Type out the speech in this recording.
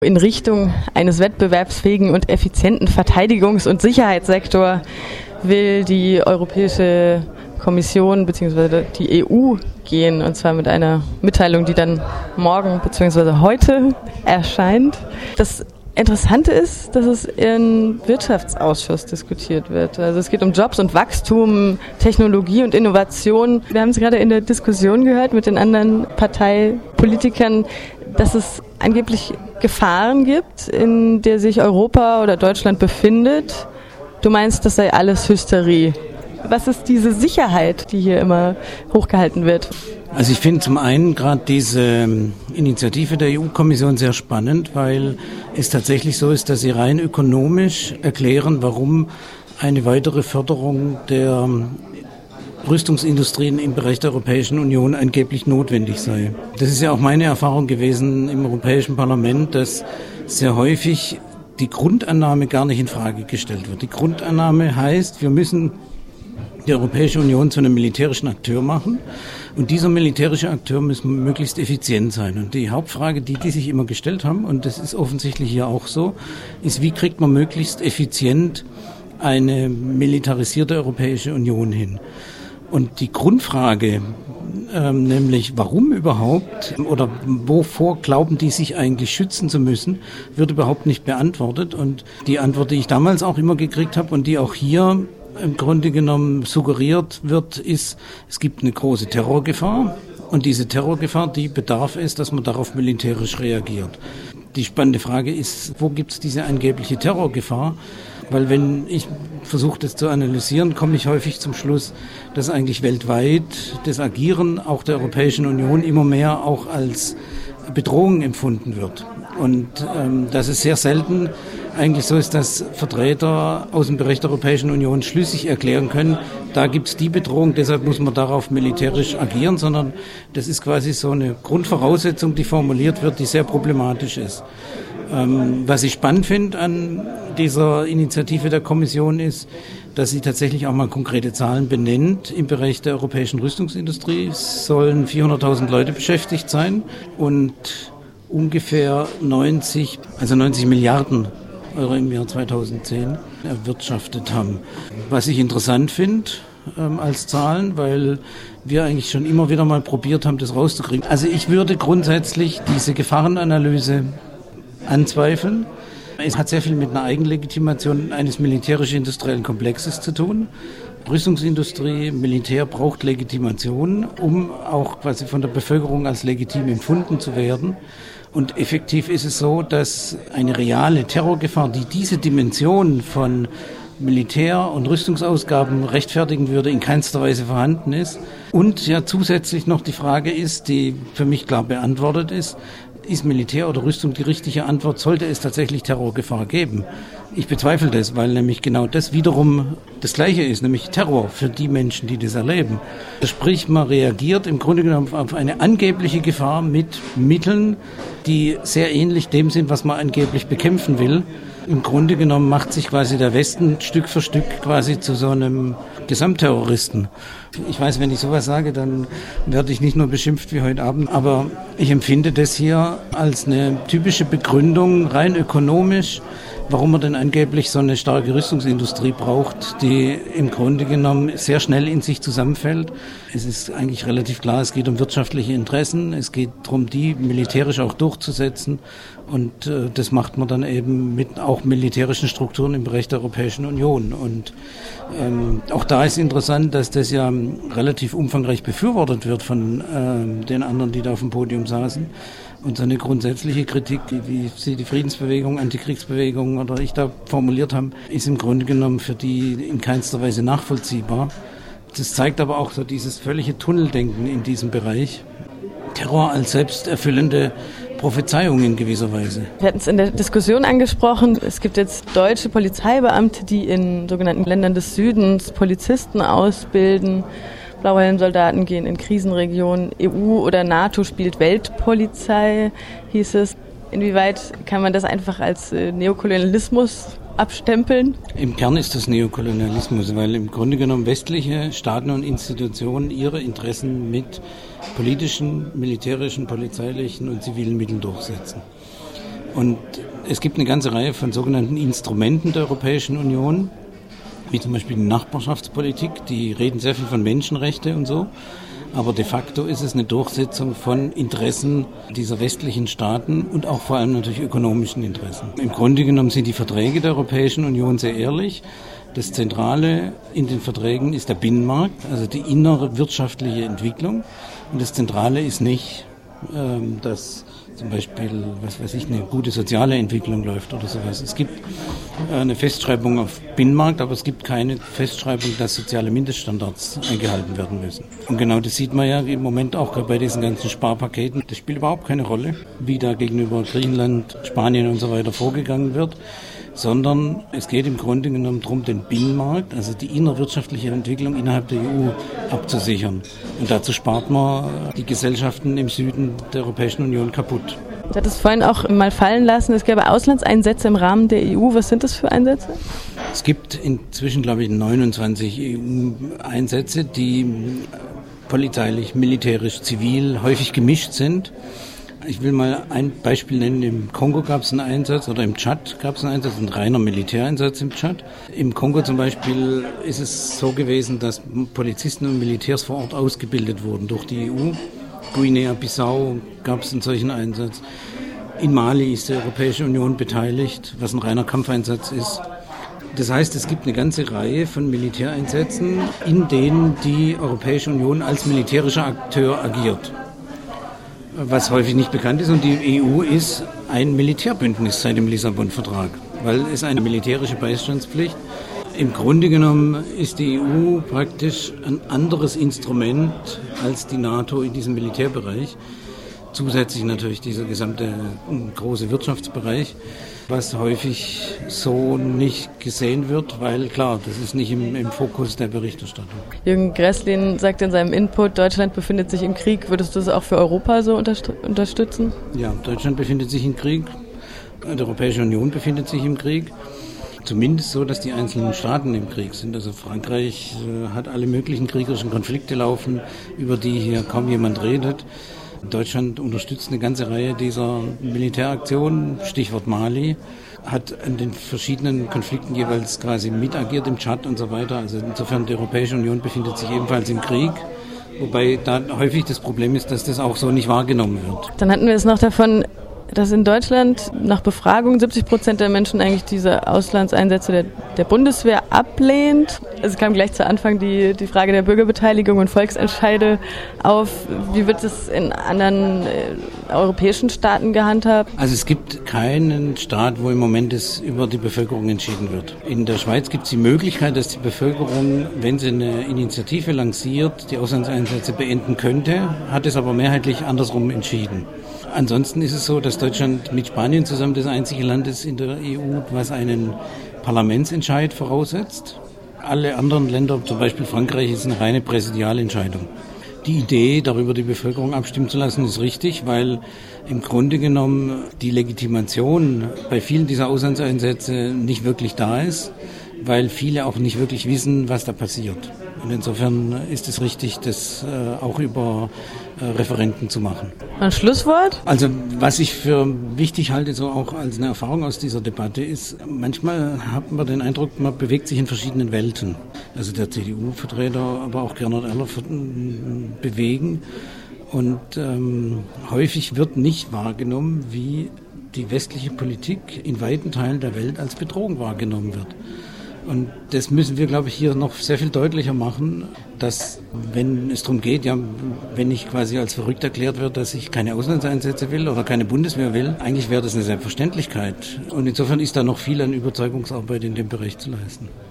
In Richtung eines wettbewerbsfähigen und effizienten Verteidigungs- und Sicherheitssektor will die Europäische Kommission bzw. die EU gehen, und zwar mit einer Mitteilung, die dann morgen bzw. heute erscheint. Das Interessante ist, dass es im Wirtschaftsausschuss diskutiert wird. Also es geht um Jobs und Wachstum, Technologie und Innovation. Wir haben es gerade in der Diskussion gehört mit den anderen Parteipolitikern, dass es angeblich Gefahren gibt, in der sich Europa oder Deutschland befindet. Du meinst, das sei alles Hysterie. Was ist diese Sicherheit, die hier immer hochgehalten wird? Also ich finde zum einen gerade diese Initiative der EU-Kommission sehr spannend, weil es tatsächlich so ist, dass sie rein ökonomisch erklären, warum eine weitere Förderung der Rüstungsindustrien im Bereich der Europäischen Union angeblich notwendig sei. Das ist ja auch meine Erfahrung gewesen im Europäischen Parlament, dass sehr häufig die Grundannahme gar nicht in Frage gestellt wird. Die Grundannahme heißt, wir müssen die Europäische Union zu einem militärischen Akteur machen. Und dieser militärische Akteur muss möglichst effizient sein. Und die Hauptfrage, die sich immer gestellt haben, und das ist offensichtlich hier auch so, ist, wie kriegt man möglichst effizient eine militarisierte Europäische Union hin? Und die Grundfrage, nämlich warum überhaupt oder wovor glauben die sich eigentlich schützen zu müssen, wird überhaupt nicht beantwortet. Und die Antwort, die ich damals auch immer gekriegt habe und die auch hier im Grunde genommen suggeriert wird, ist, es gibt eine große Terrorgefahr und diese Terrorgefahr, die bedarf es, dass man darauf militärisch reagiert. Die spannende Frage ist, wo gibt es diese angebliche Terrorgefahr? Weil wenn ich versuche, das zu analysieren, komme ich häufig zum Schluss, dass eigentlich weltweit das Agieren auch der Europäischen Union immer mehr auch als Bedrohung empfunden wird. Und dass es sehr selten eigentlich so ist, dass Vertreter aus dem Bereich der Europäischen Union schlüssig erklären können, da gibt es die Bedrohung, deshalb muss man darauf militärisch agieren, sondern das ist quasi so eine Grundvoraussetzung, die formuliert wird, die sehr problematisch ist. Was ich spannend finde an dieser Initiative der Kommission ist, dass sie tatsächlich auch mal konkrete Zahlen benennt im Bereich der europäischen Rüstungsindustrie. Es sollen 400.000 Leute beschäftigt sein und ungefähr 90 Milliarden Euro im Jahr 2010 erwirtschaftet haben. Was ich interessant finde als Zahlen, weil wir eigentlich schon immer wieder mal probiert haben, das rauszukriegen. Also ich würde grundsätzlich diese Gefahrenanalyse anzweifeln. Es hat sehr viel mit einer Eigenlegitimation eines militärisch-industriellen Komplexes zu tun. Rüstungsindustrie, Militär braucht Legitimation, um auch quasi von der Bevölkerung als legitim empfunden zu werden. Und effektiv ist es so, dass eine reale Terrorgefahr, die diese Dimension von Militär- und Rüstungsausgaben rechtfertigen würde, in keinster Weise vorhanden ist. Und ja zusätzlich noch die Frage ist, die für mich klar beantwortet ist Militär oder Rüstung die richtige Antwort? Sollte es tatsächlich Terrorgefahr geben? Ich bezweifle das, weil nämlich genau das wiederum das Gleiche ist, nämlich Terror für die Menschen, die das erleben. Sprich, man reagiert im Grunde genommen auf eine angebliche Gefahr mit Mitteln, die sehr ähnlich dem sind, was man angeblich bekämpfen will. Im Grunde genommen macht sich quasi der Westen Stück für Stück quasi zu so einem Gesamtterroristen. Ich weiß, wenn ich sowas sage, dann werde ich nicht nur beschimpft wie heute Abend, aber ich empfinde das hier als eine typische Begründung, rein ökonomisch, warum man denn angeblich so eine starke Rüstungsindustrie braucht, die im Grunde genommen sehr schnell in sich zusammenfällt. Es ist eigentlich relativ klar, es geht um wirtschaftliche Interessen, es geht darum, die militärisch auch durchzusetzen und das macht man dann eben mit auch militärischen Strukturen im Bereich der Europäischen Union. Und auch da ist interessant, dass das ja relativ umfangreich befürwortet wird von den anderen, die da auf dem Podium saßen. Und so eine grundsätzliche Kritik, wie sie die Friedensbewegung, Antikriegsbewegung oder ich da formuliert haben, ist im Grunde genommen für die in keinster Weise nachvollziehbar. Das zeigt aber auch so dieses völlige Tunneldenken in diesem Bereich. Terror als selbsterfüllende Prophezeiung in gewisser Weise. Wir hatten es in der Diskussion angesprochen, es gibt jetzt deutsche Polizeibeamte, die in sogenannten Ländern des Südens Polizisten ausbilden. Blauhelmsoldaten gehen in Krisenregionen, EU oder NATO spielt Weltpolizei, hieß es. Inwieweit kann man das einfach als Neokolonialismus abstempeln? Im Kern ist das Neokolonialismus, weil im Grunde genommen westliche Staaten und Institutionen ihre Interessen mit politischen, militärischen, polizeilichen und zivilen Mitteln durchsetzen. Und es gibt eine ganze Reihe von sogenannten Instrumenten der Europäischen Union, wie zum Beispiel die Nachbarschaftspolitik, die reden sehr viel von Menschenrechte und so. Aber de facto ist es eine Durchsetzung von Interessen dieser westlichen Staaten und auch vor allem natürlich ökonomischen Interessen. Im Grunde genommen sind die Verträge der Europäischen Union sehr ehrlich. Das Zentrale in den Verträgen ist der Binnenmarkt, also die innere wirtschaftliche Entwicklung. Und das Zentrale ist nicht, dass zum Beispiel, eine gute soziale Entwicklung läuft oder sowas. Es gibt eine Festschreibung auf Binnenmarkt, aber es gibt keine Festschreibung, dass soziale Mindeststandards eingehalten werden müssen. Und genau das sieht man ja im Moment auch bei diesen ganzen Sparpaketen. Das spielt überhaupt keine Rolle, wie da gegenüber Griechenland, Spanien und so weiter vorgegangen wird, sondern es geht im Grunde genommen darum, den Binnenmarkt, also die innerwirtschaftliche Entwicklung innerhalb der EU abzusichern. Und dazu spart man die Gesellschaften im Süden der Europäischen Union kaputt. Du hattest vorhin auch mal fallen lassen, es gäbe Auslandseinsätze im Rahmen der EU. Was sind das für Einsätze? Es gibt inzwischen, glaube ich, 29 EU-Einsätze, die polizeilich, militärisch, zivil häufig gemischt sind. Ich will mal ein Beispiel nennen. Im Kongo gab es einen Einsatz oder im Tschad gab es einen Einsatz, ein reiner Militäreinsatz im Tschad. Im Kongo zum Beispiel ist es so gewesen, dass Polizisten und Militärs vor Ort ausgebildet wurden durch die EU. Guinea-Bissau gab es einen solchen Einsatz. In Mali ist die Europäische Union beteiligt, was ein reiner Kampfeinsatz ist. Das heißt, es gibt eine ganze Reihe von Militäreinsätzen, in denen die Europäische Union als militärischer Akteur agiert. Was häufig nicht bekannt ist. Und die EU ist ein Militärbündnis seit dem Lissabon-Vertrag, weil es eine militärische Beistandspflicht. Im Grunde genommen ist die EU praktisch ein anderes Instrument als die NATO in diesem Militärbereich. Zusätzlich natürlich dieser gesamte große Wirtschaftsbereich, was häufig so nicht gesehen wird, weil klar, das ist nicht im Fokus der Berichterstattung. Jürgen Gresslin sagt in seinem Input, Deutschland befindet sich im Krieg. Würdest du das auch für Europa so unterstützen? Ja, Deutschland befindet sich im Krieg, die Europäische Union befindet sich im Krieg. Zumindest so, dass die einzelnen Staaten im Krieg sind. Also Frankreich hat alle möglichen kriegerischen Konflikte laufen, über die hier kaum jemand redet. Deutschland unterstützt eine ganze Reihe dieser Militäraktionen, Stichwort Mali, hat an den verschiedenen Konflikten jeweils quasi mitagiert im Tschad und so weiter. Also insofern die Europäische Union befindet sich ebenfalls im Krieg, wobei da häufig das Problem ist, dass das auch so nicht wahrgenommen wird. Dann hatten wir es noch davon, dass in Deutschland nach Befragung 70% der Menschen eigentlich diese Auslandseinsätze der Bundeswehr ablehnt. Es kam gleich zu Anfang die Frage der Bürgerbeteiligung und Volksentscheide auf. Wie wird es in anderen europäischen Staaten gehandhabt? Also es gibt keinen Staat, wo im Moment es über die Bevölkerung entschieden wird. In der Schweiz gibt es die Möglichkeit, dass die Bevölkerung, wenn sie eine Initiative lanciert, die Auslandseinsätze beenden könnte, hat es aber mehrheitlich andersrum entschieden. Ansonsten ist es so, dass Deutschland mit Spanien zusammen das einzige Land ist in der EU, was einen Parlamentsentscheid voraussetzt. Alle anderen Länder, zum Beispiel Frankreich, ist eine reine Präsidialentscheidung. Die Idee, darüber die Bevölkerung abstimmen zu lassen, ist richtig, weil im Grunde genommen die Legitimation bei vielen dieser Auslandseinsätze nicht wirklich da ist, weil viele auch nicht wirklich wissen, was da passiert. Und insofern ist es richtig, das auch über Referenten zu machen. Ein Schlusswort? Also was ich für wichtig halte, so auch als eine Erfahrung aus dieser Debatte ist, manchmal hat man den Eindruck, man bewegt sich in verschiedenen Welten. Also der CDU-Vertreter, aber auch Gernot Eller bewegen. Und häufig wird nicht wahrgenommen, wie die westliche Politik in weiten Teilen der Welt als Bedrohung wahrgenommen wird. Und das müssen wir, glaube ich, hier noch sehr viel deutlicher machen, dass, wenn es darum geht, ja, wenn ich quasi als verrückt erklärt wird, dass ich keine Auslandseinsätze will oder keine Bundeswehr will, eigentlich wäre das eine Selbstverständlichkeit. Und insofern ist da noch viel an Überzeugungsarbeit in dem Bereich zu leisten.